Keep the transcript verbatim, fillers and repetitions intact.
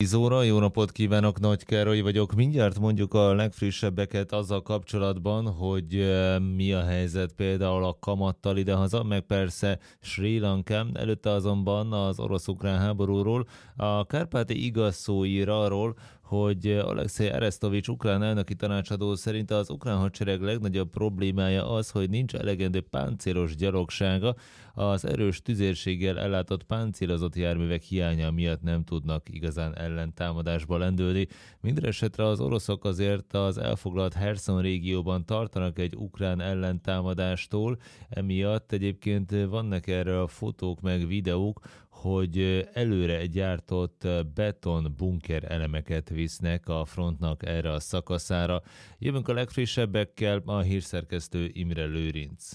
tíz óra, jó napot kívánok, Nagy Károly vagyok. Mindjárt mondjuk a legfrissebbeket azzal kapcsolatban, hogy eh, mi a helyzet például a kamattal idehaza, meg persze Sri Lankán. Előtte azonban az orosz-ukrán háborúról. A Kárpáti igaz szó ír arról, hogy Alexei Arestovics ukrán elnöki tanácsadó szerint az ukrán hadsereg legnagyobb problémája az, hogy nincs elegendő páncélos gyalogsága, az erős tüzérséggel ellátott páncélozott járművek hiánya miatt nem tudnak igazán ellentámadásba lendülni. Mindenesetre az oroszok azért az elfoglalt Herson régióban tartanak egy ukrán ellentámadástól, emiatt egyébként vannak erre a fotók meg videók, hogy előre gyártott beton bunker elemeket visznek a frontnak erre a szakaszára. Jövünk a legfrissebbekkel, a hírszerkesztő Imre Lőrinc.